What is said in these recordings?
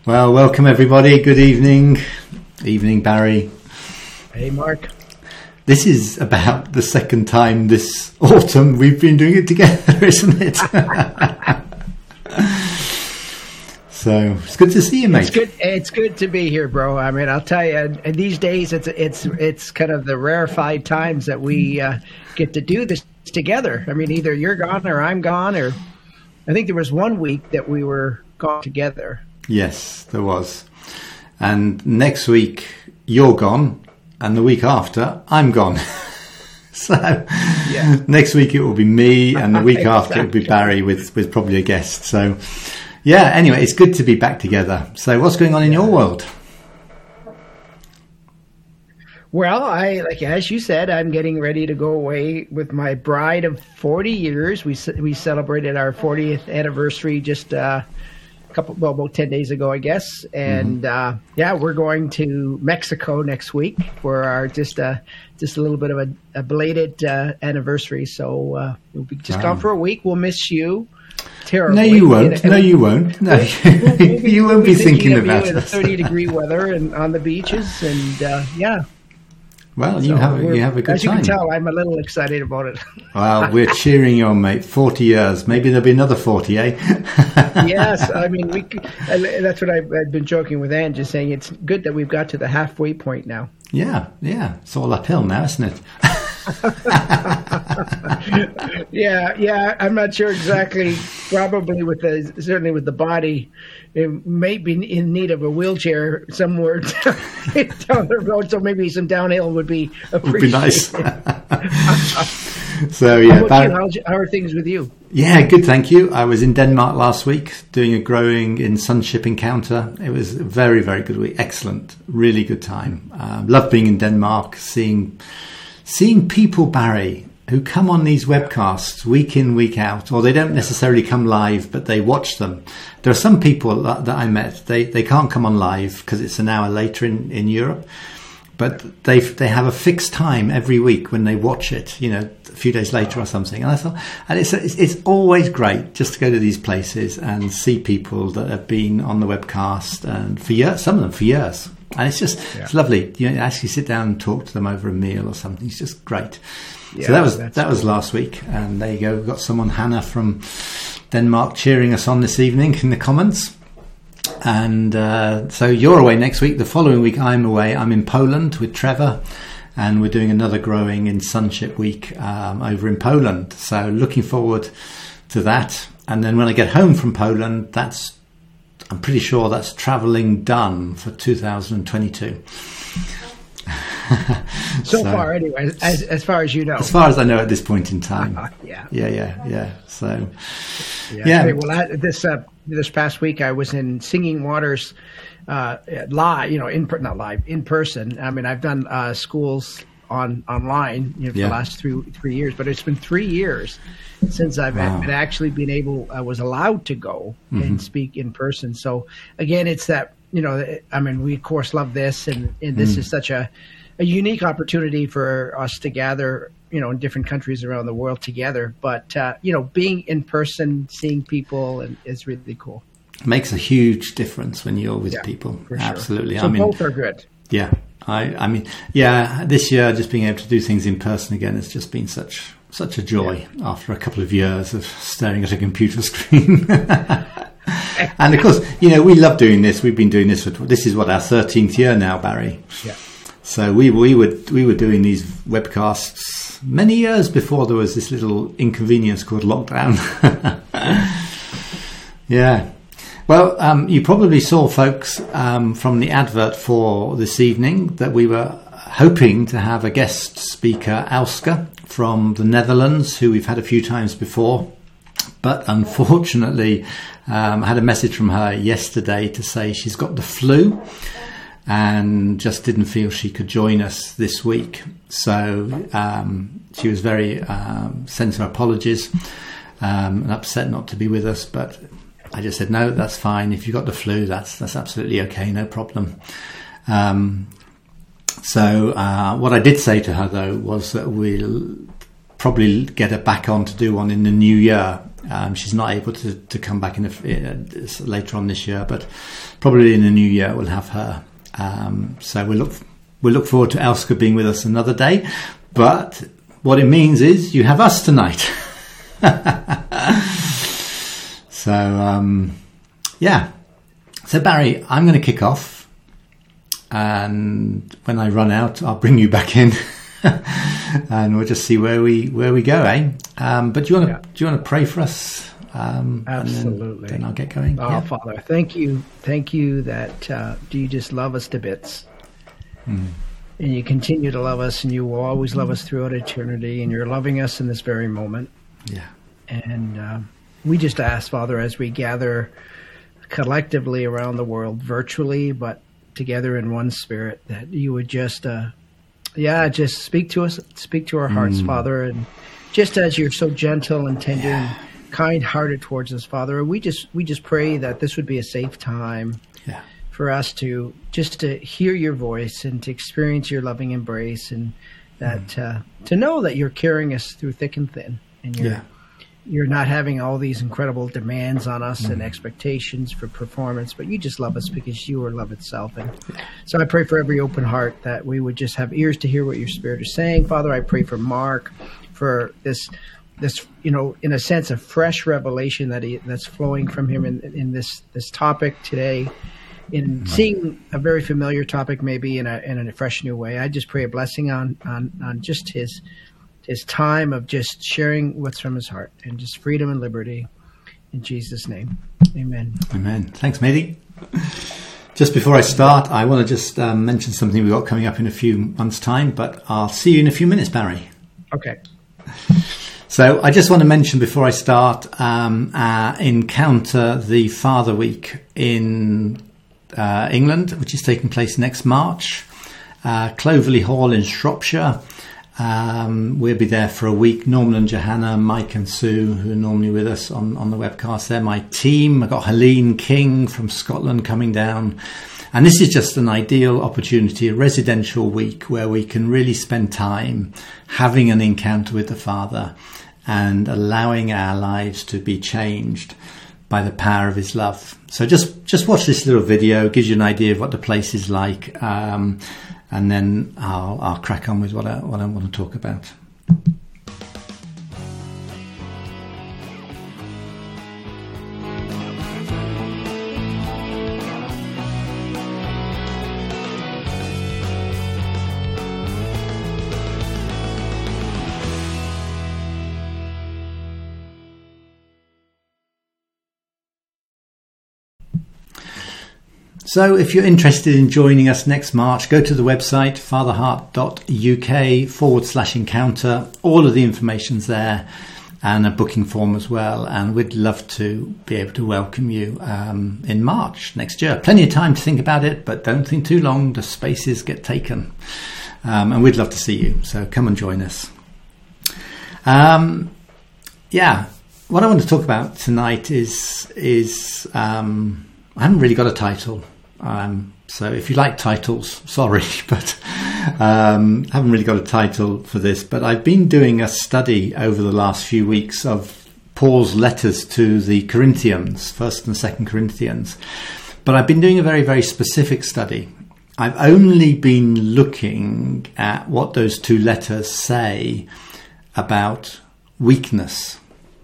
Well, welcome everybody. Good evening. Evening, Barry. Hey, Mark. This is about the second time this autumn we've been doing it together, isn't it? So it's good to see you, mate. It's good to be here, bro. I mean, I'll tell you. And these days, it's kind of the rarefied times that we get to do this together. I mean, either you're gone or I'm gone, or I think there was one week that we were gone together. Yes, there was. And next week you're gone, and the week after I'm gone. So yeah. Next week it will be me, and the week Exactly. after it will be Barry with probably a guest. So yeah, anyway, it's good to be back together. So what's going on in your world? Well, as you said, I'm getting ready to go away with my bride of 40 years. We celebrated our 40th anniversary just about 10 days ago, I guess. And we're going to Mexico next week for our just a little bit of a belated anniversary. So we'll be just gone for a week. We'll miss you terribly. No, you won't. No, you won't. No, you won't be thinking about it. us. 30-degree weather and on the beaches, and Well, you have a good time. As you can tell, I'm a little excited about it. Well, we're cheering you on, mate. 40 years. Maybe there'll be another 40, eh? Yes. I mean, that's what I've been joking with Anne, just saying it's good that we've got to the halfway point now. Yeah. It's all uphill now, isn't it? Yeah. I'm not sure exactly. Probably certainly with the body, it may be in need of a wheelchair somewhere down the road. So maybe some downhill would be appreciated. Would be nice. So yeah. How are things with you? Yeah, good. Thank you. I was in Denmark last week doing a growing in Sunship encounter. It was a very, very good week. Excellent. Really good time. Love being in Denmark, seeing people, Barry, who come on these webcasts week in, week out, or they don't necessarily come live, but they watch them. There are some people that I met, they can't come on live because it's an hour later in Europe, but they have a fixed time every week when they watch it, a few days later or something. And I thought, and it's always great just to go to these places and see people that have been on the webcast and for years, some of them for years. And it's just, It's lovely. You actually sit down and talk to them over a meal or something. It's just great. Yeah, so that was last week. And there you go. We've got someone, Hannah from Denmark, cheering us on this evening in the comments. And so you're away next week. The following week I'm away. I'm in Poland with Trevor. And we're doing another Growing in Sunship week over in Poland. So looking forward to that. And then when I get home from Poland, I'm pretty sure that's travelling done for 2022. So far, anyway, as far as you know. As far as I know at this point in time. Yeah. So, yeah. Well, this past week I was in Singing Waters live, not live, in person. I mean, I've done schools online for the last 3 years, but it's been 3 years since I've actually was allowed to go and speak in person. So again, it's that, I mean, we of course love this, and this is such a unique opportunity for us to gather, in different countries around the world together. But, being in person, seeing people is really cool. Makes a huge difference when you're with people. Absolutely. Sure. So both are good. Yeah. I mean, this year just being able to do things in person again has just been such a joy after a couple of years of staring at a computer screen. And of course, we love doing this. We've been doing this this is our 13th year now, Barry. Yeah. So we were doing these webcasts many years before there was this little inconvenience called lockdown. Yeah. Well, you probably saw, folks, from the advert for this evening that we were hoping to have a guest speaker, Auske, from the Netherlands, who we've had a few times before. But unfortunately, I had a message from her yesterday to say she's got the flu and just didn't feel she could join us this week. So she was very sent her apologies and upset not to be with us, but I just said, no, that's fine. If you've got the flu, that's absolutely okay, no problem. So what I did say to her, though, was that we'll probably get her back on to do one in the new year. She's not able to come back later on this year, but probably in the new year we'll have her. So we'll look forward to Elska being with us another day. But what it means is you have us tonight. So yeah. So Barry, I'm going to kick off, and when I run out, I'll bring you back in. And we'll just see where we go, eh? But do you want to pray for us? Absolutely. Then I'll get going. Oh, yeah. Father, thank you that you just love us to bits, and you continue to love us, and you will always love us throughout eternity, and you're loving us in this very moment. Yeah. And we just ask, Father, as we gather collectively around the world, virtually, but together in one spirit, that you would just speak to us, speak to our hearts, Father. And just as you're so gentle and tender and kind-hearted towards us, Father, we just pray that this would be a safe time for us to hear your voice and to experience your loving embrace, and that to know that you're carrying us through thick and thin, and you're not having all these incredible demands on us and expectations for performance, but you just love us because you are love itself. And so I pray for every open heart that we would just have ears to hear what your Spirit is saying. Father, I pray for Mark, for this in a sense, a fresh revelation that's flowing from him in this topic today, in seeing a very familiar topic maybe in a fresh new way. I just pray a blessing on just his time of just sharing what's from his heart, and just freedom and liberty. In Jesus' name, amen. Amen. Thanks, matey. Just before I start, I want to just mention something we've got coming up in a few months' time, but I'll see you in a few minutes, Barry. Okay. So I just want to mention before I start, Encounter the Father Week in England, which is taking place next March, Clovelly Hall in Shropshire. We'll be there for a week. Norman and Johanna, Mike and Sue, who are normally with us on the webcast, they're my team. I've got Helene King from Scotland coming down. And this is just an ideal opportunity, a residential week where we can really spend time having an encounter with the Father and allowing our lives to be changed by the power of his love. So just watch this little video, gives you an idea of what the place is like. And then I'll crack on with what I want to talk about. So if you're interested in joining us next March, go to the website fatherheart.uk/encounter. All of the information's there, and a booking form as well. And we'd love to be able to welcome you in March next year. Plenty of time to think about it, but don't think too long. The spaces get taken. And we'd love to see you. So come and join us. What I want to talk about tonight is I haven't really got a title. So if you like titles, sorry, but haven't really got a title for this. But I've been doing a study over the last few weeks of Paul's letters to the Corinthians, 1st and 2nd Corinthians. But I've been doing a very, very specific study. I've only been looking at what those two letters say about weakness.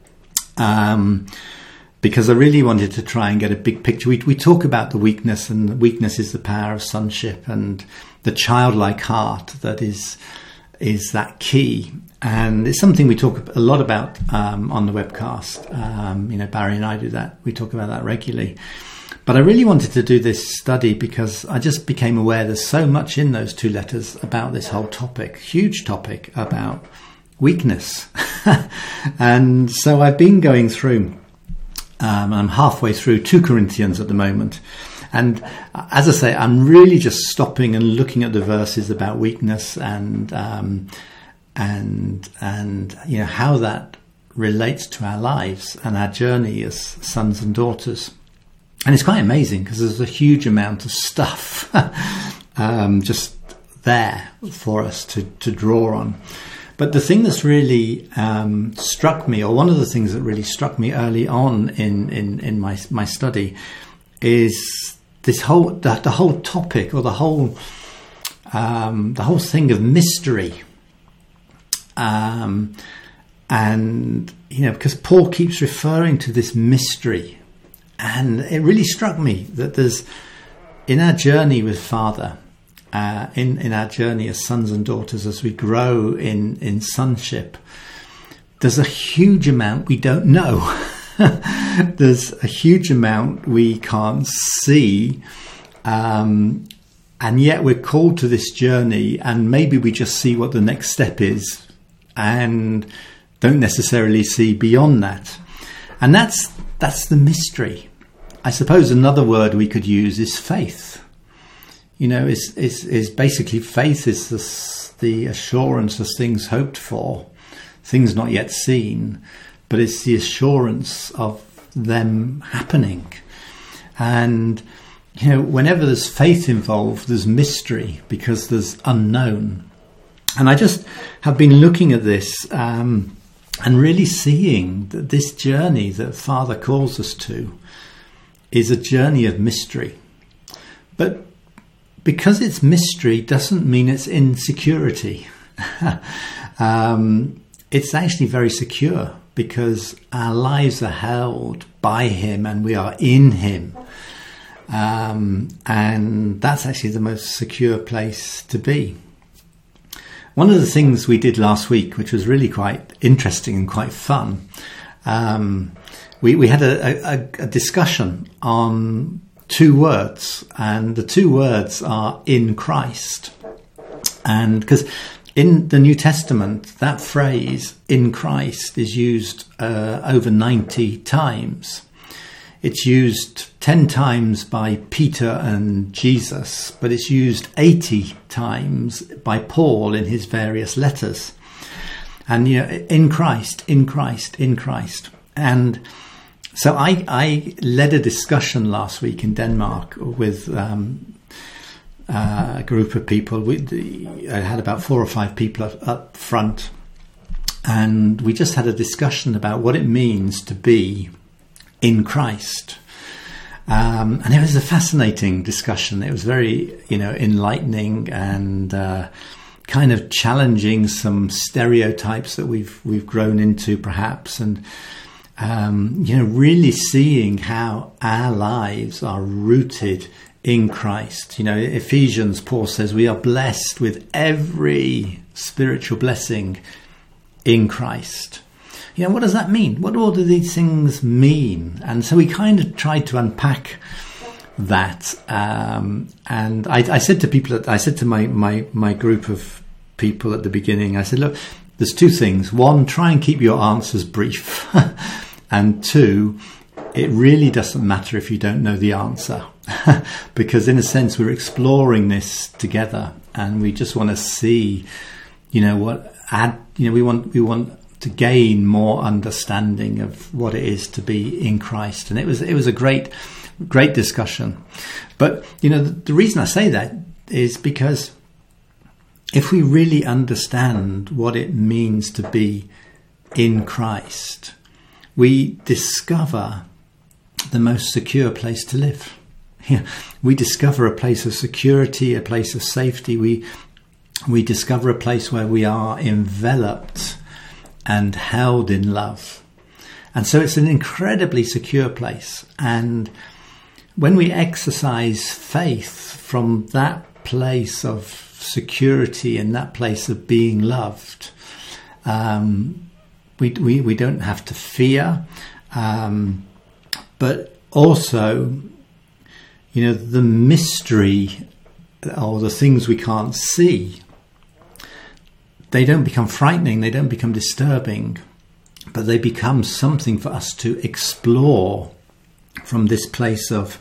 Because I really wanted to try and get a big picture. We talk about the weakness, and the weakness is the power of sonship and the childlike heart that is that key. And it's something we talk a lot about on the webcast. Barry and I do that. We talk about that regularly. But I really wanted to do this study because I just became aware there's so much in those two letters about this whole topic, huge topic about weakness. And so I've been going through. I'm halfway through 2 Corinthians at the moment. And as I say, I'm really just stopping and looking at the verses about weakness and how that relates to our lives and our journey as sons and daughters. And it's quite amazing because there's a huge amount of stuff just there for us to draw on. But the thing that's really struck me, or one of the things that really struck me early on in my study, is this the whole topic, or the whole thing of mystery. And because Paul keeps referring to this mystery, and it really struck me that there's, in our journey with Father, in our journey as sons and daughters, as we grow in sonship, there's a huge amount we don't know. There's a huge amount we can't see, and yet we're called to this journey, and maybe we just see what the next step is and don't necessarily see beyond that. And that's the mystery. I suppose another word we could use is faith. Is basically, faith is the assurance of things hoped for, things not yet seen, but it's the assurance of them happening. And, whenever there's faith involved, there's mystery, because there's unknown. And I just have been looking at this and really seeing that this journey that Father calls us to is a journey of mystery. But because it's mystery doesn't mean it's insecurity. It's actually very secure, because our lives are held by him and we are in him. And that's actually the most secure place to be. One of the things we did last week, which was really quite interesting and quite fun, we had a discussion on 2 words, and the 2 words are "in Christ." And because in the New Testament, that phrase "in Christ" is used over 90 times. It's used 10 times by Peter and Jesus, but it's used 80 times by Paul in his various letters. And, in Christ, in Christ, in Christ. And so I led a discussion last week in Denmark with a group of people. I had about 4 or 5 people up front, and we just had a discussion about what it means to be in Christ. And it was a fascinating discussion. It was very, enlightening and kind of challenging some stereotypes that we've grown into, perhaps, and really seeing how our lives are rooted in Christ. Ephesians, Paul says, we are blessed with every spiritual blessing in Christ. What does that mean? What all do these things mean? And so we kind of tried to unpack that. And I said to people, I said to my group of people at the beginning, I said, look, there's 2 things. 1, try and keep your answers brief. And 2, it really doesn't matter if you don't know the answer. Because in a sense, we're exploring this together, and we just want to see, we want to gain more understanding of what it is to be in Christ. And it was a great discussion. But, the reason I say that is because if we really understand what it means to be in Christ, we discover the most secure place to live. We discover a place of security, a place of safety. We discover a place where we are enveloped and held in love. And so it's an incredibly secure place. And when we exercise faith from that place of security and that place of being loved, we don't have to fear, but also, the mystery, or the things we can't see, they don't become frightening, they don't become disturbing, but they become something for us to explore from this place of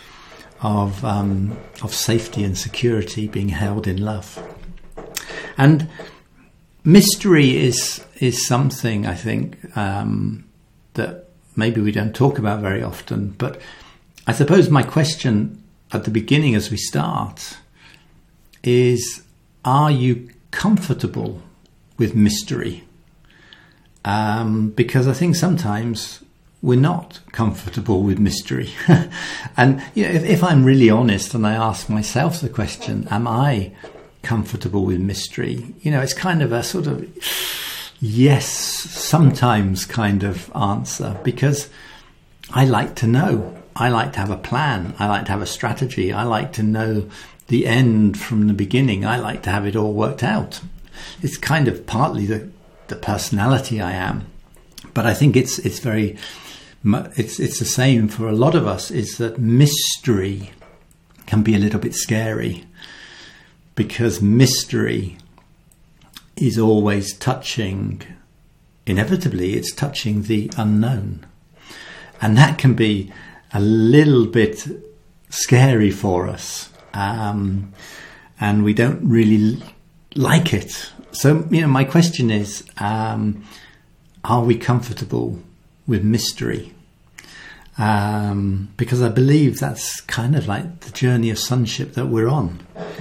safety and security, being held in love. And mystery is something, I think, that maybe we don't talk about very often. But I suppose my question at the beginning, as we start, is: are you comfortable with mystery. Because I think sometimes we're not comfortable with mystery. And if I'm really honest and I ask myself the question, am I comfortable with mystery? It's kind of a sort of yes, sometimes kind of answer, because I like to know. I like to have a plan. I like to have a strategy. I like to know the end from the beginning. I like to have it all worked out. It's kind of partly the personality I am, but I think it's the same for a lot of us, is that mystery can be a little bit scary, because mystery is always inevitably it's touching the unknown, and that can be a little bit scary for us, and we don't really like it. So, my question is, are we comfortable with mystery? Because I believe that's kind of like the journey of sonship that we're on.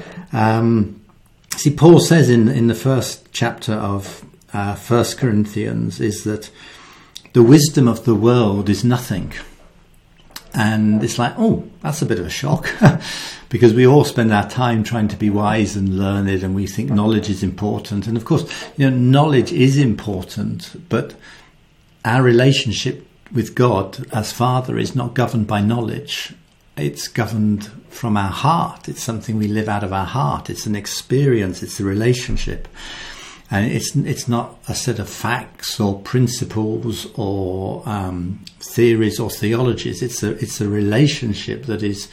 See, Paul says in the first chapter of 1 Corinthians is that the wisdom of the world is nothing. And it's like, oh, that's a bit of a shock, because we all spend our time trying to be wise and learned, and we think knowledge is important. And of course, knowledge is important, but our relationship with God as Father is not governed by knowledge. It's governed from our heart. It's something we live out of our heart. It's an experience. It's a relationship. And it's not a set of facts or principles or theories or theologies. It's a relationship that is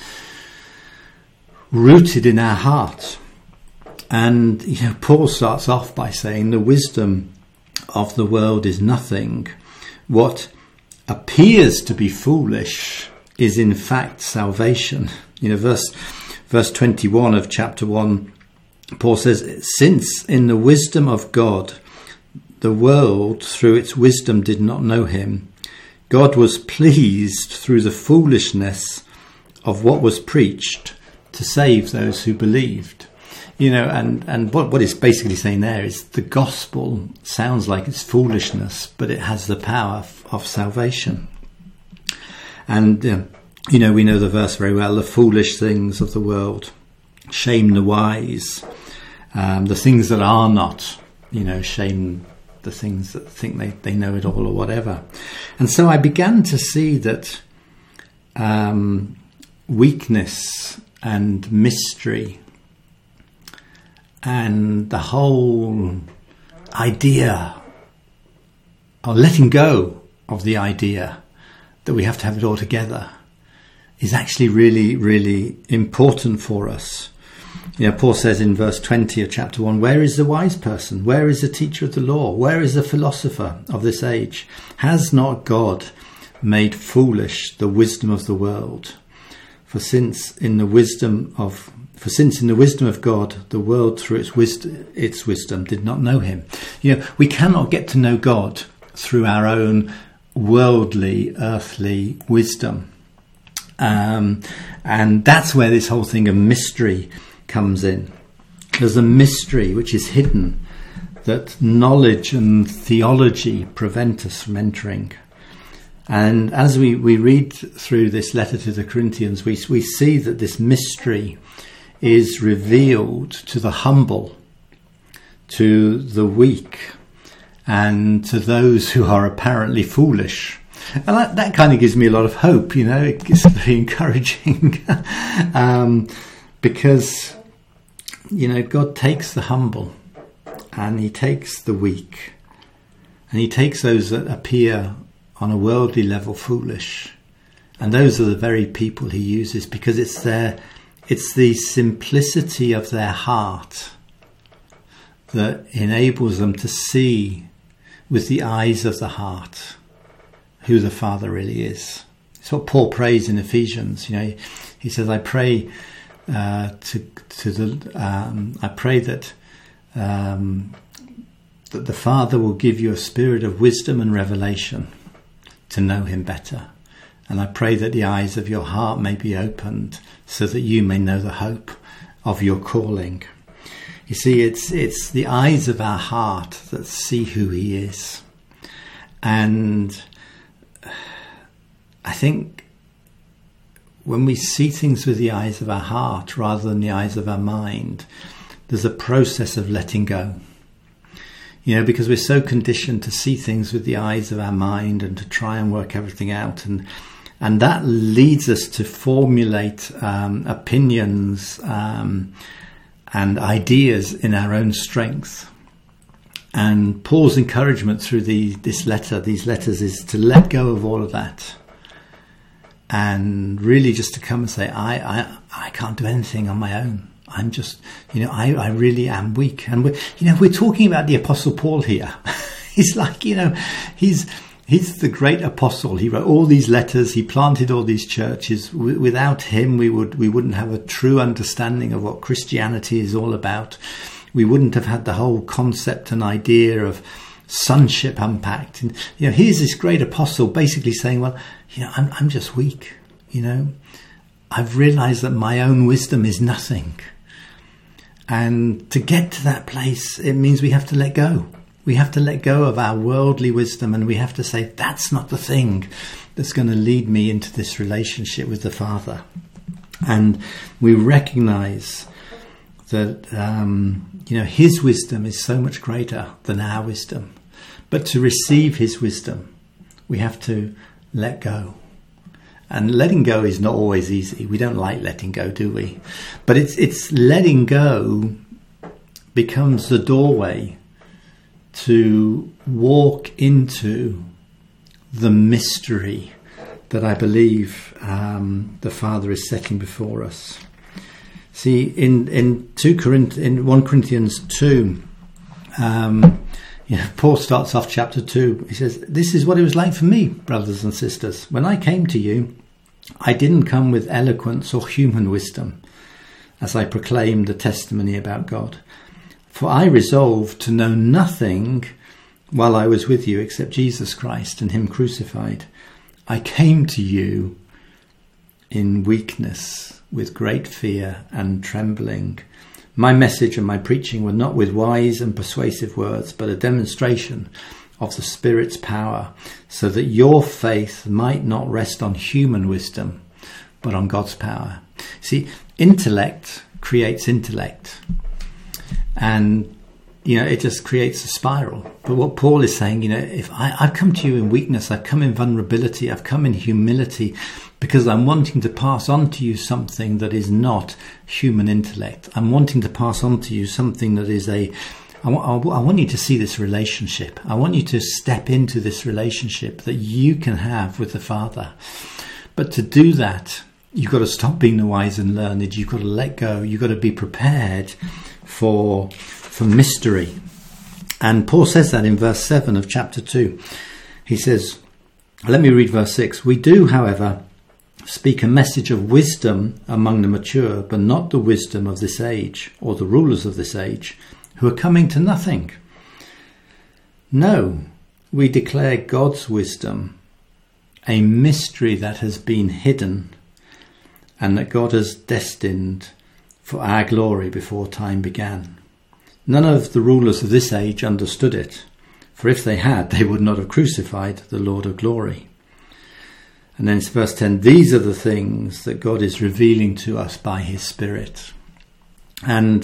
rooted in our heart. And Paul starts off by saying the wisdom of the world is nothing. What appears to be foolish is in fact salvation. Verse 21 of chapter 1. Paul says, since in the wisdom of God, the world through its wisdom did not know him, God was pleased through the foolishness of what was preached to save those who believed. And what it's basically saying there is the gospel sounds like it's foolishness, but it has the power of salvation. And, we know the verse very well, the foolish things of the world shame the wise. The things that are not, shame the things that think they know it all or whatever. And so I began to see that weakness and mystery and the whole idea, or letting go of the idea that we have to have it all together, is actually really, really important for us. Paul says in verse 20 of chapter 1, where is the wise person? Where is the teacher of the law? Where is the philosopher of this age? Has not God made foolish the wisdom of the world? For since in the wisdom of God, the world through its wisdom did not know him. We cannot get to know God through our own worldly, earthly wisdom. And that's where this whole thing of mystery comes in. There's a mystery which is hidden that knowledge and theology prevent us from entering. And as we read through this letter to the Corinthians, we see that this mystery is revealed to the humble, to the weak, and to those who are apparently foolish. And that kind of gives me a lot of hope, it's very encouraging. Because, God takes the humble and he takes the weak and he takes those that appear on a worldly level foolish. And those are the very people he uses, because it's the simplicity of their heart that enables them to see with the eyes of the heart who the Father really is. It's what Paul prays in Ephesians. He says, "I pray I pray that the Father will give you a spirit of wisdom and revelation to know him better. And I pray that the eyes of your heart may be opened so that you may know the hope of your calling." You see, it's the eyes of our heart that see who he is. And I think when we see things with the eyes of our heart rather than the eyes of our mind, there's a process of letting go. Because we're so conditioned to see things with the eyes of our mind and to try and work everything out. And that leads us to formulate opinions and ideas in our own strength. And Paul's encouragement through these letters is to let go of all of that. And really just to come and say, I can't do anything on my own. I'm just, I really am weak. And we're talking about the Apostle Paul here. He's like, he's the great apostle. He wrote all these letters. He planted all these churches. Without him, we wouldn't have a true understanding of what Christianity is all about. We wouldn't have had the whole concept and idea of sonship unpacked. And here's this great apostle basically saying, well, I'm just weak. I've realized that my own wisdom is nothing. And to get to that place, it means we have to let go. We have to let go of our worldly wisdom, and we have to say, that's not the thing that's going to lead me into this relationship with the Father. And we recognize that, his wisdom is so much greater than our wisdom. But to receive his wisdom, we have to let go. And letting go is not always easy. We don't like letting go, do we? But it's letting go becomes the doorway to walk into the mystery that I believe the Father is setting before us. See, in 1 Corinthians 2, Paul starts off chapter 2. He says, "This is what it was like for me, brothers and sisters. When I came to you, I didn't come with eloquence or human wisdom, as I proclaimed the testimony about God. For I resolved to know nothing while I was with you except Jesus Christ and him crucified. I came to you in weakness, with great fear and trembling. My message and my preaching were not with wise and persuasive words, but a demonstration of the Spirit's power, so that your faith might not rest on human wisdom, but on God's power." See, intellect creates intellect. And, it just creates a spiral. But what Paul is saying, if I've come to you in weakness, I've come in vulnerability, I've come in humility, because I'm wanting to pass on to you something that is not human intellect. I'm wanting to pass on to you something that is I want you to see this relationship. I want you to step into this relationship that you can have with the Father. But to do that, you've got to stop being the wise and learned. You've got to let go. You've got to be prepared for mystery. And Paul says that in verse 7 of chapter 2. He says, let me read verse 6. "We do, however, speak a message of wisdom among the mature, but not the wisdom of this age, or the rulers of this age, who are coming to nothing. No, we declare God's wisdom, a mystery that has been hidden, and that God has destined for our glory before time began. None of the rulers of this age understood it, for if they had, they would not have crucified the Lord of glory." And then it's verse 10, "These are the things that God is revealing to us by his Spirit." And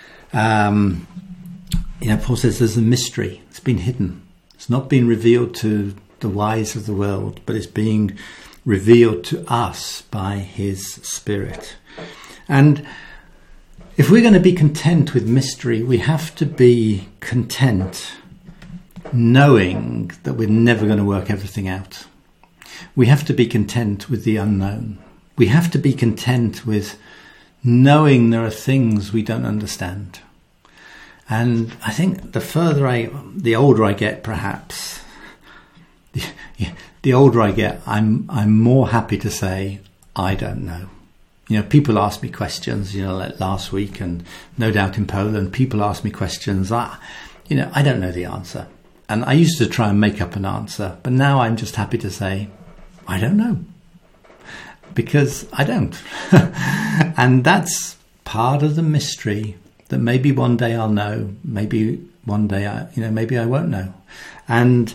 Paul says there's a mystery. It's been hidden. It's not been revealed to the wise of the world, but it's being revealed to us by his Spirit. And if we're going to be content with mystery, we have to be content knowing that we're never going to work everything out. We have to be content with the unknown. We have to be content with knowing there are things we don't understand. And I think the older I get, perhaps, the older I get, I'm more happy to say, I don't know. People ask me questions, like last week, and no doubt in Poland, people ask me questions. I don't know the answer. And I used to try and make up an answer, but now I'm just happy to say, I don't know. Because I don't. And that's part of the mystery that maybe one day I'll know, maybe one day maybe I won't know. And,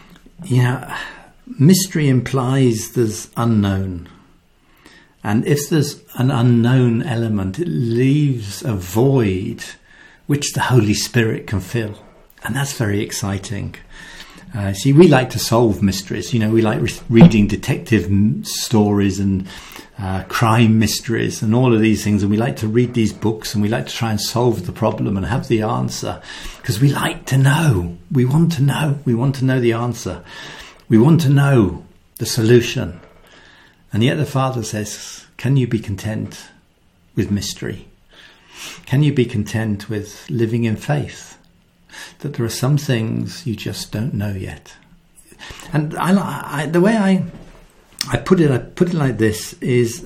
mystery implies there's unknown. And if there's an unknown element, it leaves a void which the Holy Spirit can fill. And that's very exciting. See, we like to solve mysteries. We like reading detective stories and crime mysteries and all of these things. And we like to read these books and we like to try and solve the problem and have the answer. Because we like to know. We want to know. We want to know the answer. We want to know the solution. And yet the Father says, can you be content with mystery? Can you be content with living in faith? That there are some things you just don't know yet. And the way I put it like this is,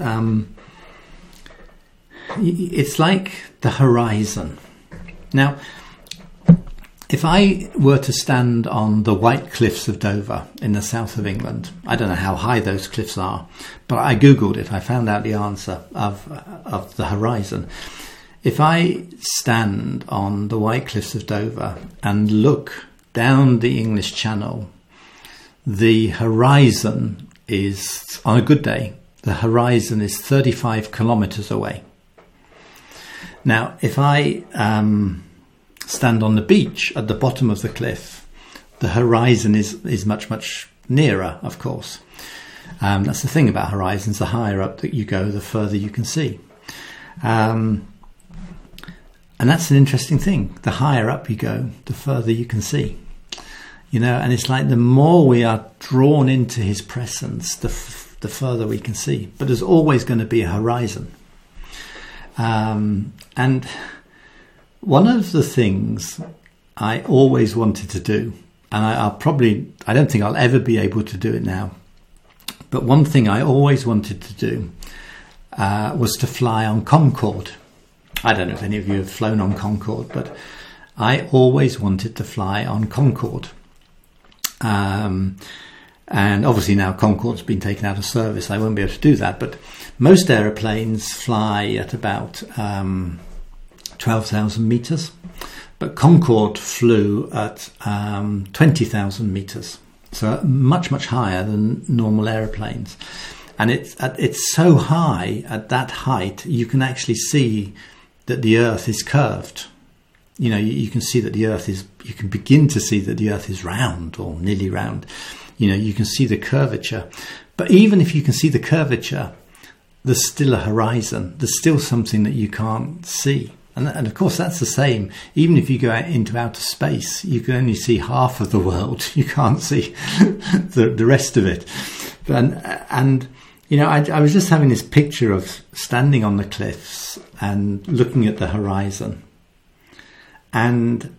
it's like the horizon. Now, if I were to stand on the White Cliffs of Dover in the south of England, I don't know how high those cliffs are, but I Googled it. I found out the answer of the horizon. If I stand on the White Cliffs of Dover and look down the English Channel, the horizon is, on a good day, the horizon is 35 kilometres away. Now, if I stand on the beach at the bottom of the cliff, the horizon is much, much nearer, of course. That's the thing about horizons. The higher up that you go, the further you can see. And that's an interesting thing. The higher up you go, the further you can see. And it's like the more we are drawn into his presence, the further we can see. But there's always going to be a horizon. And one of the things I always wanted to do, and I don't think I'll ever be able to do it now, but one thing I always wanted to do was to fly on Concorde. I don't know if any of you have flown on Concorde, but I always wanted to fly on Concorde. And obviously now Concorde's been taken out of service, I won't be able to do that, but most aeroplanes fly at about 12,000 metres, but Concorde flew at 20,000 metres, so much, much higher than normal aeroplanes. And it's so high, at that height, you can actually see that the Earth is curved. You can see that the Earth you can begin to see that the Earth is round or nearly round. You can see the curvature. But even if you can see the curvature, there's still a horizon. There's still something that you can't see. And of course, that's the same. Even if you go out into outer space, you can only see half of the world. You can't see the rest of it. And I was just having this picture of standing on the cliffs and looking at the horizon and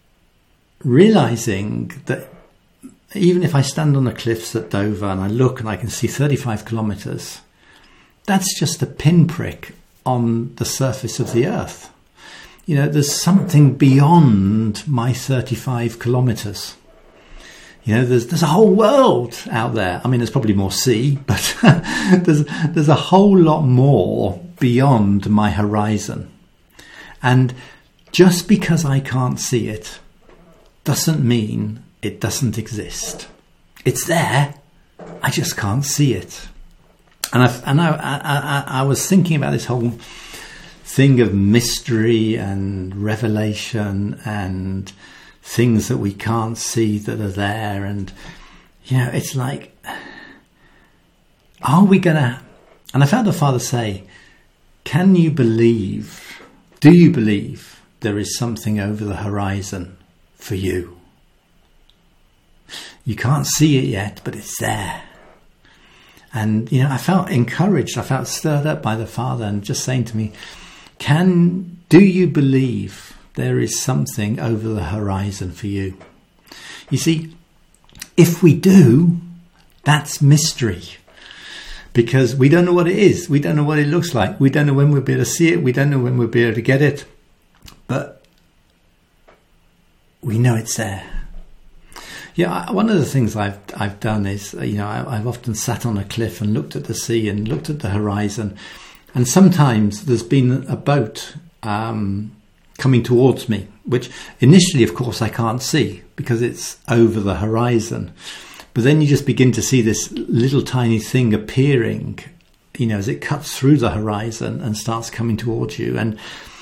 realizing that even if I stand on the cliffs at Dover and I look and I can see 35 kilometres, that's just a pinprick on the surface of the Earth. There's something beyond my 35 kilometres. There's a whole world out there. I mean, there's probably more sea, but there's a whole lot more beyond my horizon. And just because I can't see it doesn't mean it doesn't exist. It's there. I just can't see it. And I was thinking about this whole thing of mystery and revelation and things that we can't see that are there. And, it's like, are we going to... And I found the Father say, do you believe there is something over the horizon for you? You can't see it yet, but it's there. And, I felt encouraged. I felt stirred up by the Father and just saying to me, do you believe there is something over the horizon for you? You see, if we do, that's mystery. Because we don't know what it is. We don't know what it looks like. We don't know when we'll be able to see it. We don't know when we'll be able to get it. But we know it's there. Yeah, one of the things I've done is, I've often sat on a cliff and looked at the sea and looked at the horizon. And sometimes there's been a boat coming towards me, which initially, of course, I can't see because it's over the horizon. But then you just begin to see this little tiny thing appearing, as it cuts through the horizon and starts coming towards you. And,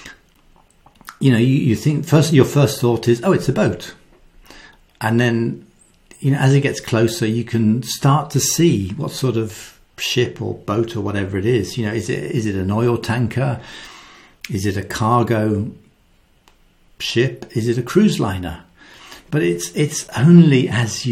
you think your first thought is, oh, it's a boat. And then, as it gets closer, you can start to see what sort of ship or boat or whatever it is. Is it an oil tanker? Is it a cargo ship? Is it a cruise liner? But it's only as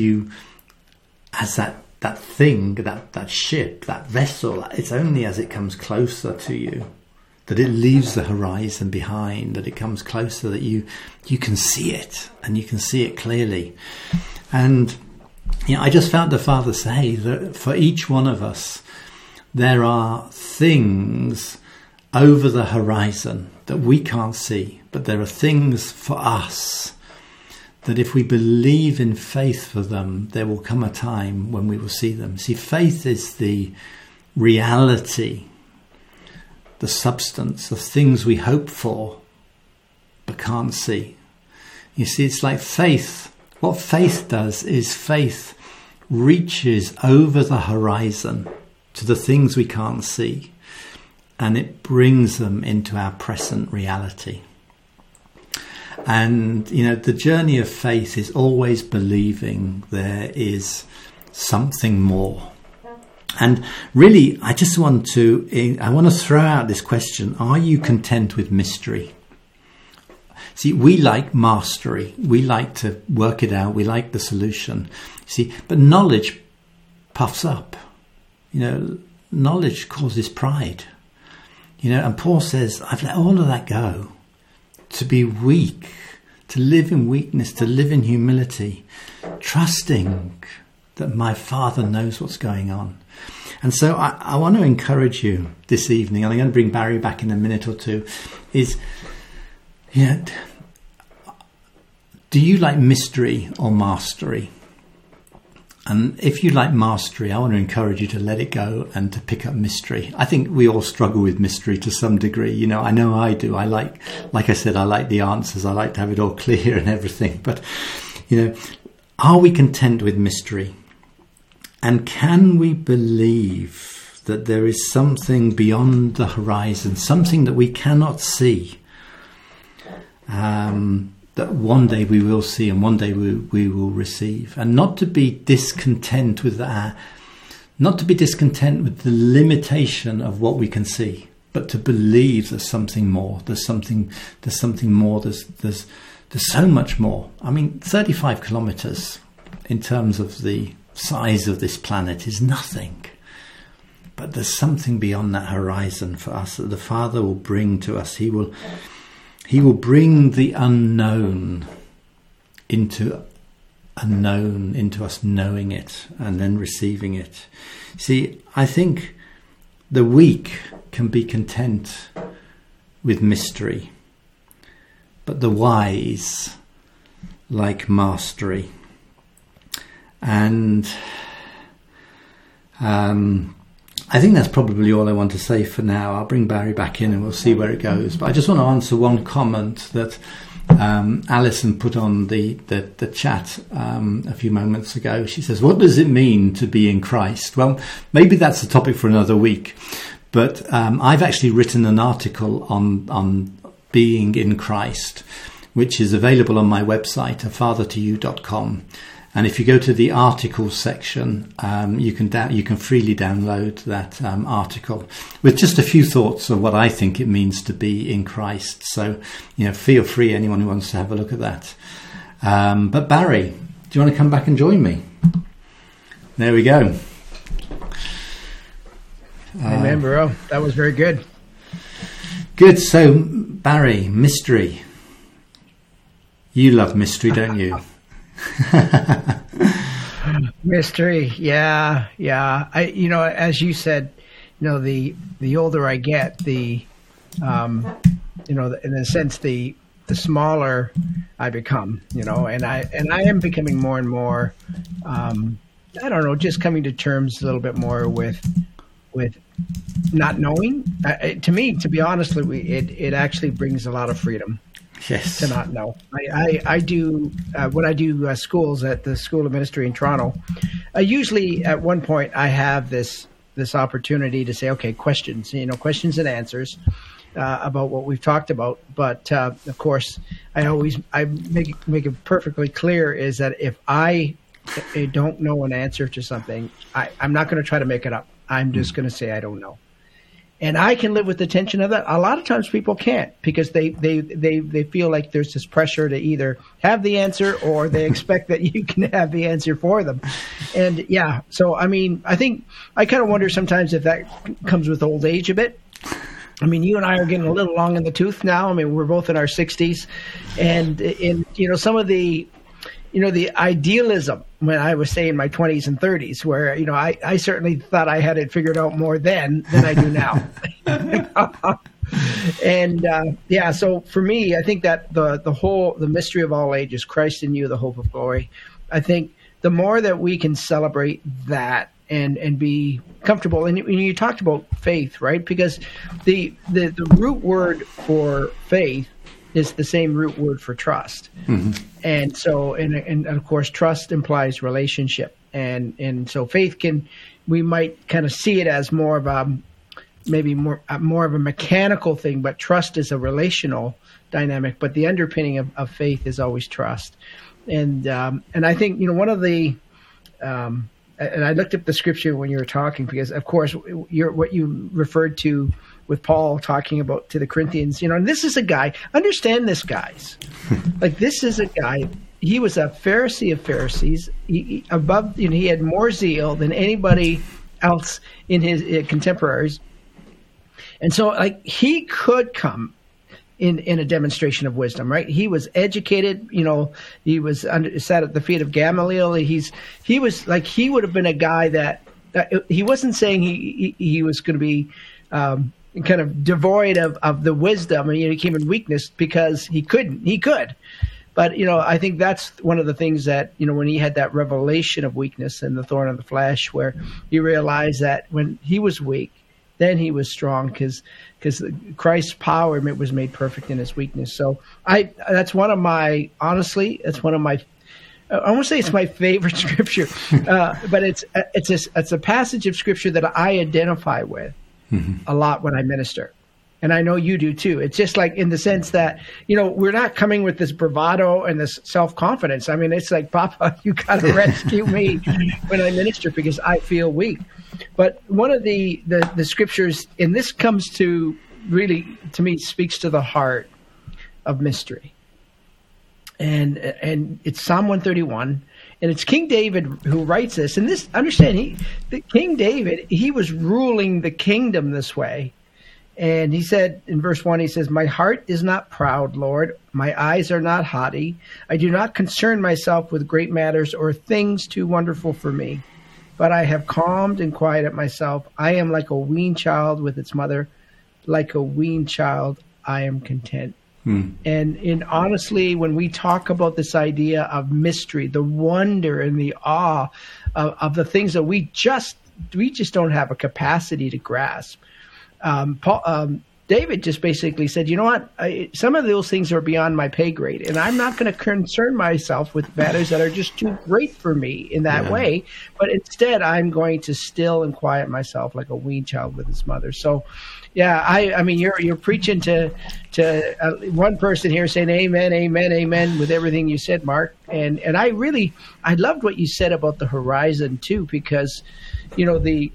that thing, that ship, that vessel, it's only as it comes closer to you, that it leaves the horizon behind, that it comes closer, that you can see it, and you can see it clearly. And I just found the Father say that for each one of us, there are things over the horizon that we can't see, but there are things for us that if we believe in faith for them, there will come a time when we will see them. See, faith is the reality, the substance, the things we hope for but can't see. You see, it's like faith. What faith does is faith reaches over the horizon to the things we can't see, and it brings them into our present reality. And, the journey of faith is always believing there is something more. And really, I want to throw out this question: are you content with mystery? See, we like mastery. We like to work it out. We like the solution. See, but knowledge puffs up. Knowledge causes pride. And Paul says, I've let all of that go to be weak, to live in weakness, to live in humility, trusting that my Father knows what's going on. And so I want to encourage you this evening, and I'm going to bring Barry back in a minute or two, is, do you like mystery or mastery? And if you like mastery, I want to encourage you to let it go and to pick up mystery. I think we all struggle with mystery to some degree. I know I do. I like I said, I like the answers. I like to have it all clear and everything. But, are we content with mystery? And can we believe that there is something beyond the horizon, something that we cannot see, that one day we will see and one day we will receive, and not to be discontent with the limitation of what we can see, but to believe there's something more. There's something more. There's so much more. 35 kilometers in terms of the size of this planet is nothing, but there's something beyond that horizon for us that the Father will bring to us. He will bring the unknown into us knowing it and then receiving it. See, I think the weak can be content with mystery, but the wise like mastery. And I think that's probably all I want to say for now. I'll bring Barry back in and we'll see where it goes. But I just want to answer one comment that Alison put on the chat a few moments ago. She says, what does it mean to be in Christ? Well, maybe that's a topic for another week. But I've actually written an article on being in Christ, which is available on my website, afathertoyou.com. And if you go to the articles section, you can freely download that article with just a few thoughts of what I think it means to be in Christ. So, feel free, anyone who wants to have a look at that. But Barry, do you want to come back and join me? There we go. Amen, bro. That was very good. Good. So, Barry, mystery. You love mystery, don't you? Mystery, yeah. As you said, the older I get, the in a sense, the smaller I become, and I am becoming more and more, just coming to terms a little bit more with not knowing. To me, to be honest, it actually brings a lot of freedom. Yes. to not know. I do when I do schools at the School of Ministry in Toronto. Usually at one point I have this opportunity to say, okay, questions and answers about what we've talked about. But of course, I make it perfectly clear is that if I don't know an answer to something, I'm not going to try to make it up. I'm just going to say I don't know. And I can live with the tension of that. A lot of times people can't because they feel like there's this pressure to either have the answer or they expect that you can have the answer for them. And yeah, so I mean, I think I kind of wonder sometimes if that comes with old age a bit. I mean, you and I are getting a little long in the tooth now. I mean, we're both in our 60s, and in some of the the idealism when I was, say, in my 20s and 30s, where, I certainly thought I had it figured out more then than I do now. And, so for me, I think that the mystery of all ages, Christ in you, the hope of glory, I think the more that we can celebrate that and be comfortable, and you talked about faith, right? Because the root word for faith is the same root word for trust. Mm-hmm. And so, and of course, trust implies relationship. And so faith we might kind of see it as more of more of a mechanical thing, but trust is a relational dynamic. But the underpinning of faith is always trust. And I think, one of the, and I looked up the scripture when you were talking, because of course what you referred to with Paul talking about to the Corinthians, and this is a guy, understand this, guys, like this is a guy, he was a Pharisee of Pharisees, he had more zeal than anybody else in his contemporaries. And so like he could come in a demonstration of wisdom, right? He was educated, he was sat at the feet of Gamaliel. He was like, he would have been a guy that he wasn't saying he was going to be kind of devoid of the wisdom, and he came in weakness because he could. But, I think that's one of the things that, when he had that revelation of weakness and the thorn of the flesh, where he realized that when he was weak, then he was strong because Christ's power was made perfect in his weakness. So that's one of my, honestly, I won't say it's my favorite scripture, but it's a passage of scripture that I identify with a lot when I minister. And I know you do too. It's just like in the sense that, we're not coming with this bravado and this self-confidence. I mean, it's like, Papa, you got to rescue me when I minister because I feel weak. But one of the scriptures, and this comes to really, to me, speaks to the heart of mystery. And it's Psalm 131. And it's King David who writes this. And this, understand, King David, he was ruling the kingdom this way. And he said in verse 1, he says, "My heart is not proud, Lord. My eyes are not haughty. I do not concern myself with great matters or things too wonderful for me. But I have calmed and quieted myself. I am like a weaned child with its mother. Like a weaned child, I am content." And honestly, when we talk about this idea of mystery, the wonder and the awe of the things that we just don't have a capacity to grasp, David just basically said, you know what, some of those things are beyond my pay grade, and I'm not going to concern myself with matters that are just too great for me in that way, but instead I'm going to still and quiet myself like a weaned child with his mother. So yeah, I mean, you're preaching to one person here saying amen, amen, amen with everything you said, Mark. And I loved what you said about the horizon too, because, when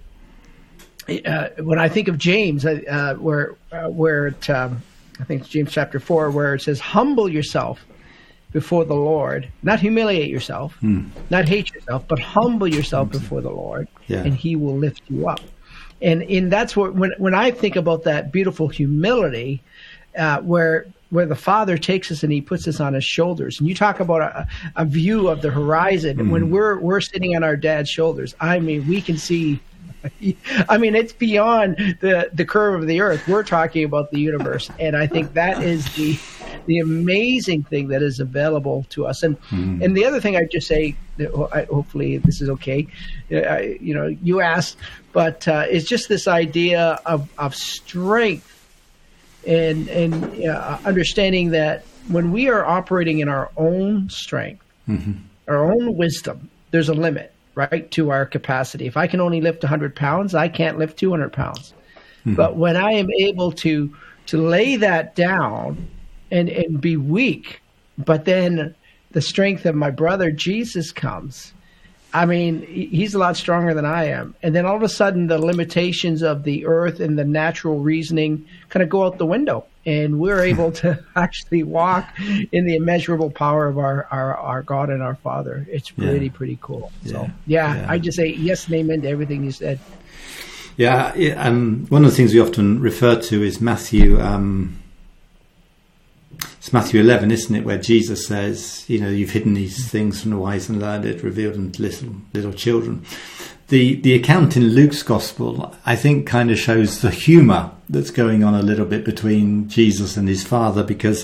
I think of James, where I think it's James chapter 4, where it says, "Humble yourself before the Lord," not humiliate yourself, not hate yourself, but humble yourself before the Lord, and He will lift you up. And that's what, when I think about that beautiful humility, where the Father takes us and He puts us on His shoulders. And you talk about a view of the horizon. When we're sitting on our dad's shoulders, I mean, we can see. I mean, it's beyond the curve of the earth. We're talking about the universe, and I think that is the amazing thing that is available to us. And the other thing I'd just say, hopefully this is okay. You asked, but it's just this idea of strength and understanding that when we are operating in our own strength, our own wisdom, there's a limit, right, to our capacity. If I can only lift 100 pounds, I can't lift 200 pounds. But when I am able to lay that down and be weak, but then the strength of my brother Jesus comes, I mean, he's a lot stronger than I am. And then all of a sudden, the limitations of the earth and the natural reasoning kind of go out the window. And we're able to actually walk in the immeasurable power of our God and our Father. It's pretty cool. So, I just say yes and amen to everything you said. Yeah, one of the things we often refer to is Matthew. It's Matthew 11, isn't it, where Jesus says, you've hidden these things from the wise and learned, revealed them to little children. The account in Luke's Gospel, I think, kind of shows the humour that's going on a little bit between Jesus and his Father, because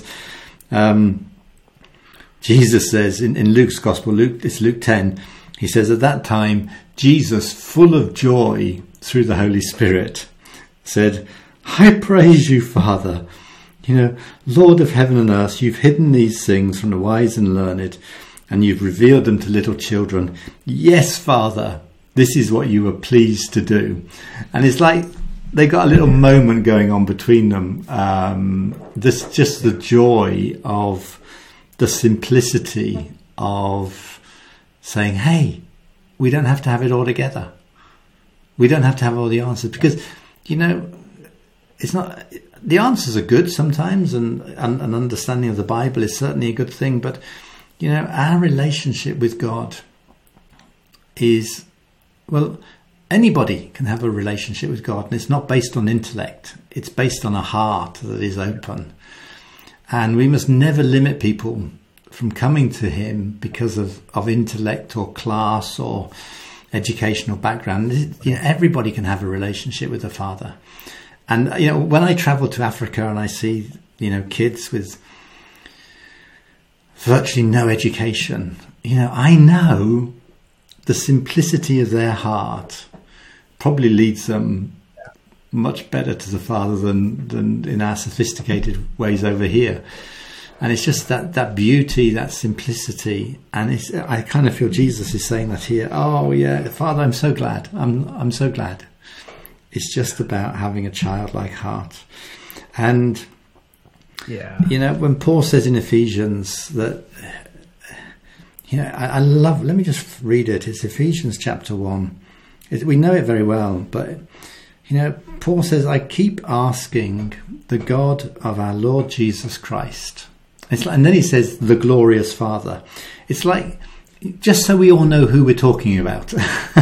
Jesus says in Luke's Gospel, it's Luke 10, he says, at that time, Jesus, full of joy through the Holy Spirit, said, I praise you, Father, Lord of heaven and earth, you've hidden these things from the wise and learned, and you've revealed them to little children. Yes, Father, this is what you were pleased to do. And it's like they got a little moment going on between them. This just the joy of the simplicity of saying, hey, we don't have to have it all together. We don't have to have all the answers, because, it's not... The answers are good sometimes, and an understanding of the Bible is certainly a good thing. But, our relationship with God is, anybody can have a relationship with God, and it's not based on intellect. It's based on a heart that is open. And we must never limit people from coming to him because of intellect or class or educational background. Everybody can have a relationship with the Father. And, when I travel to Africa and I see, kids with virtually no education, I know the simplicity of their heart probably leads them much better to the Father than in our sophisticated ways over here. And it's just that beauty, that simplicity. And I kind of feel Jesus is saying that here. Oh, yeah, Father, I'm so glad. I'm so glad. It's just about having a childlike heart. And, when Paul says in Ephesians that, I love, let me just read it. It's Ephesians chapter 1. We know it very well, but, Paul says, I keep asking the God of our Lord Jesus Christ. And then he says, the glorious Father. It's like, just so we all know who we're talking about.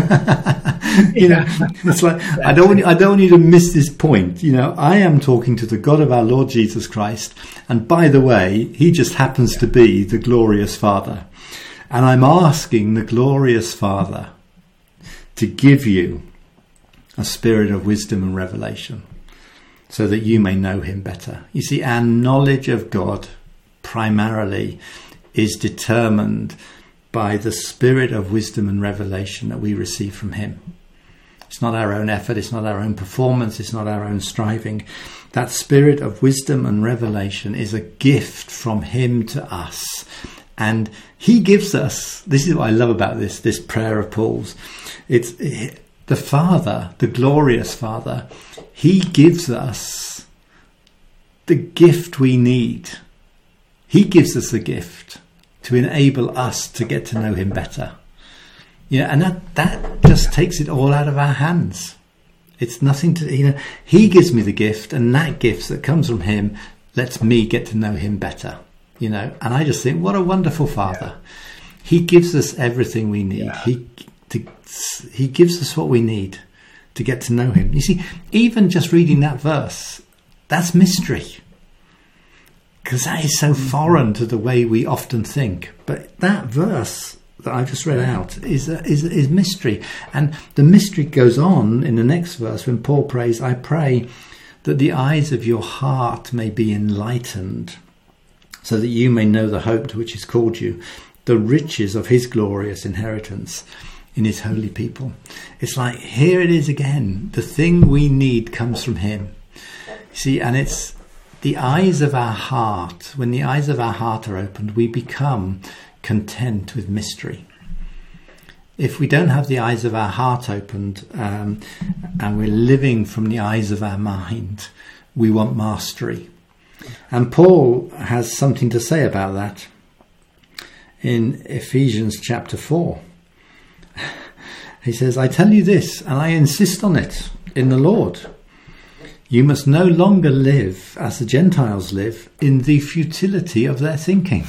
It's like, I don't want you to miss this point. I am talking to the God of our Lord Jesus Christ. And by the way, he just happens to be the glorious Father. And I'm asking the glorious Father to give you a spirit of wisdom and revelation so that you may know him better. You see, our knowledge of God primarily is determined by the spirit of wisdom and revelation that we receive from him. It's not our own effort, it's not our own performance, it's not our own striving. That spirit of wisdom and revelation is a gift from him to us. And he gives us, this is what I love about this prayer of Paul's. It's the Father, the glorious Father, he gives us the gift we need. He gives us a gift to enable us to get to know him better. And that just takes it all out of our hands. It's nothing to, he gives me the gift, and that gift that comes from him lets me get to know him better, and I just think, what a wonderful Father. He gives us everything we need. He gives us what we need to get to know him. You see, even just reading that verse, that's mystery. Because that is so foreign to the way we often think. But that verse that I just read out is mystery. And the mystery goes on in the next verse when Paul prays, I pray that the eyes of your heart may be enlightened, so that you may know the hope to which he's called you, the riches of his glorious inheritance in his holy people. It's like, here it is again. The thing we need comes from him. See, and it's the eyes of our heart, when the eyes of our heart are opened, we become content with mystery. If we don't have the eyes of our heart opened and we're living from the eyes of our mind, we want mastery. And Paul has something to say about that in Ephesians chapter 4. He says, I tell you this, and I insist on it in the Lord. You must no longer live as the Gentiles live in the futility of their thinking.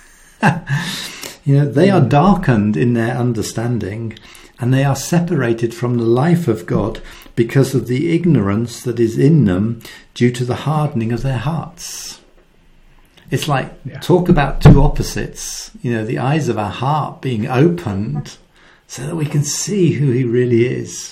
They are darkened in their understanding, and they are separated from the life of God because of the ignorance that is in them due to the hardening of their hearts. It's like, talk about two opposites, the eyes of our heart being opened so that we can see who he really is.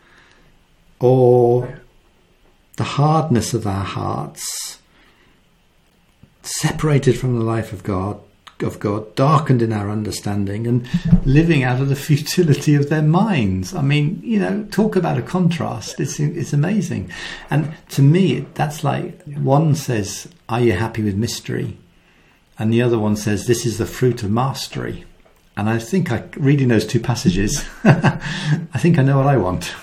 Or the hardness of our hearts, separated from the life of God, darkened in our understanding, and living out of the futility of their minds. I mean, talk about a contrast. It's amazing. And to me, that's like one says, are you happy with mystery? And the other one says, this is the fruit of mastery. And I think reading those two passages, I think I know what I want.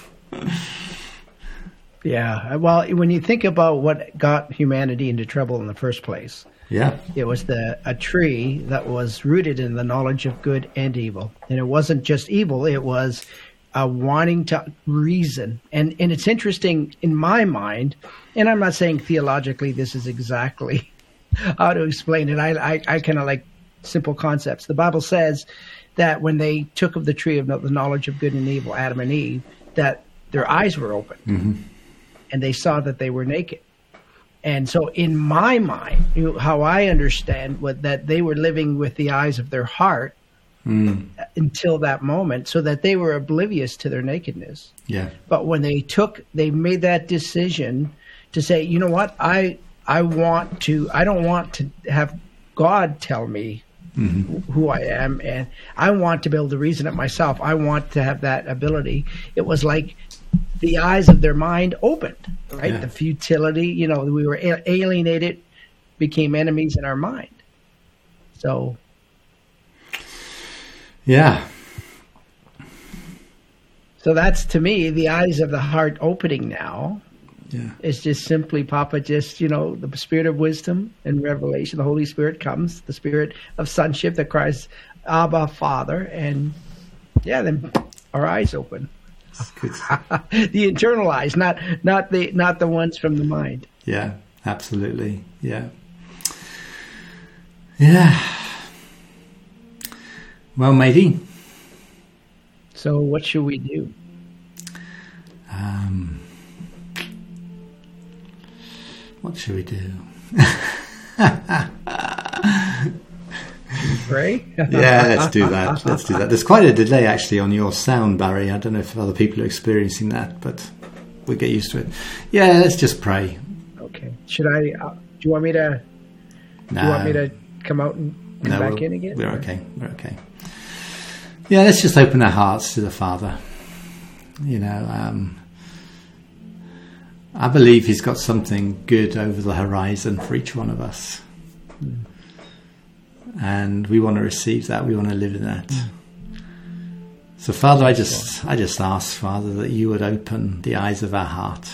Yeah. Well, when you think about what got humanity into trouble in the first place, it was a tree that was rooted in the knowledge of good and evil. And it wasn't just evil, it was wanting to reason. And it's interesting in my mind, and I'm not saying theologically this is exactly how to explain it. I kind of like simple concepts. The Bible says that when they took of the tree of the knowledge of good and evil, Adam and Eve, that their eyes were opened. Mm-hmm. And they saw that they were naked. And so in my mind, how I understand that they were living with the eyes of their heart until that moment, so that they were oblivious to their nakedness. Yeah. But when they made that decision to say, you know what, I don't want to have God tell me who I am, and I want to be able to reason it myself. I want to have that ability. It was like the eyes of their mind opened, right? Yeah. The futility, we were alienated, became enemies in our mind. So, yeah. So that's, to me, the eyes of the heart opening now. Yeah. It's just simply, Papa, the spirit of wisdom and revelation, the Holy Spirit comes, the spirit of sonship that cries, Abba, Father, and then our eyes open. The internal eyes, not the ones from the mind. Yeah, absolutely. Yeah. Yeah. Well, matey. So what should we do? What should we do? Pray? Yeah, let's do that. There's quite a delay actually on your sound, Barry. I don't know if other people are experiencing that, but we'll get used to it. Yeah, let's just pray. Okay. Should I? Do you want me to? No. Do you want me to come out and come back in again? We're okay. Yeah, let's just open our hearts to the Father. I believe He's got something good over the horizon for each one of us. And we want to receive that. We want to live in that. So, Father, I just ask, Father, that you would open the eyes of our heart,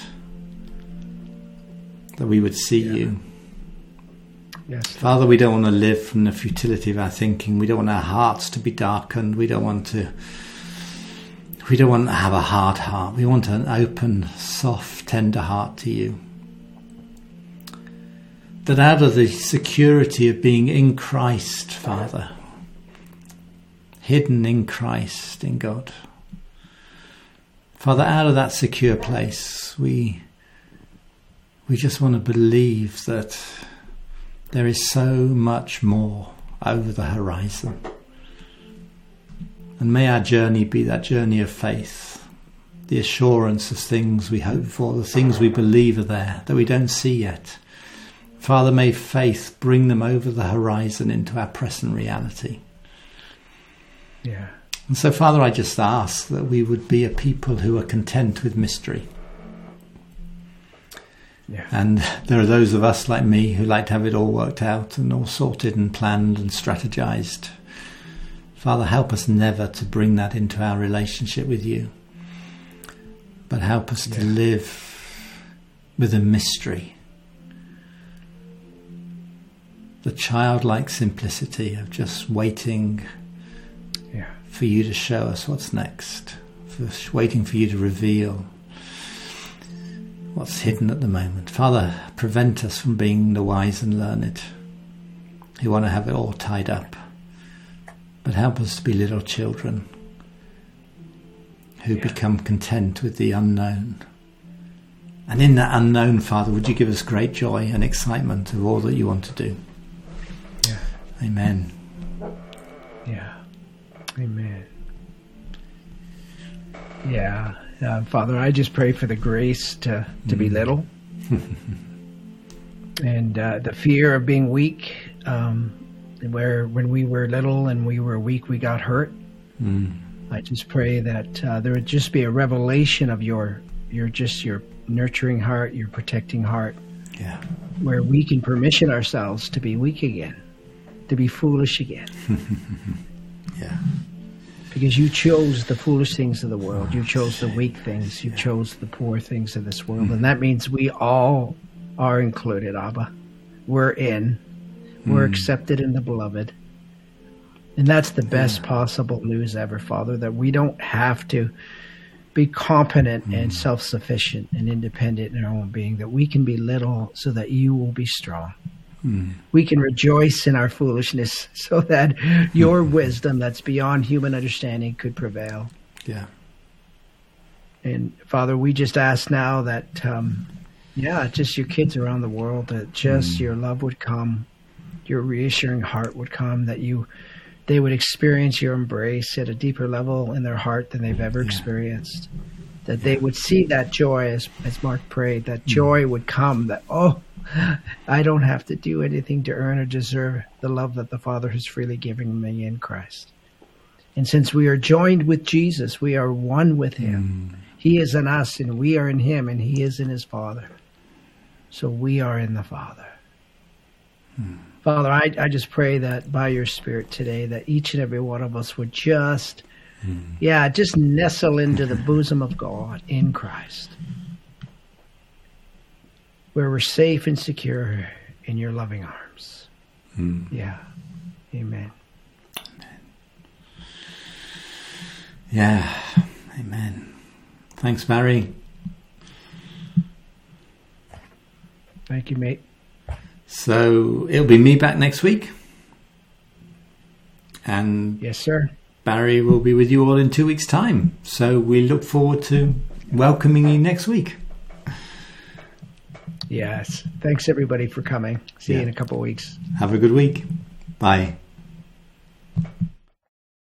that we would see you. Yes, Father, we don't want to live from the futility of our thinking. We don't want our hearts to be darkened. We don't want to have a hard heart. We want an open, soft, tender heart to you. That out of the security of being in Christ, Father, hidden in Christ, in God, Father, out of that secure place, we just want to believe that there is so much more over the horizon. And may our journey be that journey of faith, the assurance of things we hope for, the things we believe are there, that we don't see yet. Father, may faith bring them over the horizon into our present reality. Yeah. And so, Father, I just ask that we would be a people who are content with mystery. Yeah. And there are those of us like me who like to have it all worked out and all sorted and planned and strategized. Father, help us never to bring that into our relationship with you, but help us to live with a mystery. The childlike simplicity of just waiting for you to show us what's next, waiting for you to reveal what's hidden at the moment. Father, prevent us from being the wise and learned who want to have it all tied up, but help us to be little children who become content with the unknown. And in that unknown, Father, would you give us great joy and excitement of all that you want to do? Yeah. Amen. Yeah. Amen. Yeah. Father, I just pray for the grace to be little. And the fear of being weak, where when we were little and we were weak, we got hurt. I just pray that there would just be a revelation of your nurturing heart, your protecting heart, where we can permission ourselves to be weak again, to be foolish again. Because you chose the foolish things of the world. You chose the weak things. You chose the poor things of this world. And that means we all are included, Abba. We're in. We're accepted in the beloved. And that's the best possible news ever, Father, that we don't have to be competent and self-sufficient and independent in our own being, that we can be little so that you will be strong. We can rejoice in our foolishness so that your wisdom that's beyond human understanding could prevail. Yeah. And Father, we just ask now that, just your kids around the world, that just your love would come, your reassuring heart would come, that they would experience your embrace at a deeper level in their heart than they've ever experienced. That they would see that joy, as Mark prayed, that joy would come, that, I don't have to do anything to earn or deserve the love that the Father has freely given me in Christ. And since we are joined with Jesus, we are one with him. He is in us and we are in him, and he is in his Father. So we are in the Father. Father, I just pray that by your Spirit today, that each and every one of us would just nestle into the bosom of God in Christ, where we're safe and secure in your loving arms. Yeah. Amen. Yeah. Amen. Thanks, Barry. Thank you, mate. So it'll be me back next week. And yes, sir. Barry will be with you all in 2 weeks' time. So we look forward to welcoming you next week. Yes. Thanks, everybody, for coming. See you in a couple of weeks. Have a good week. Bye.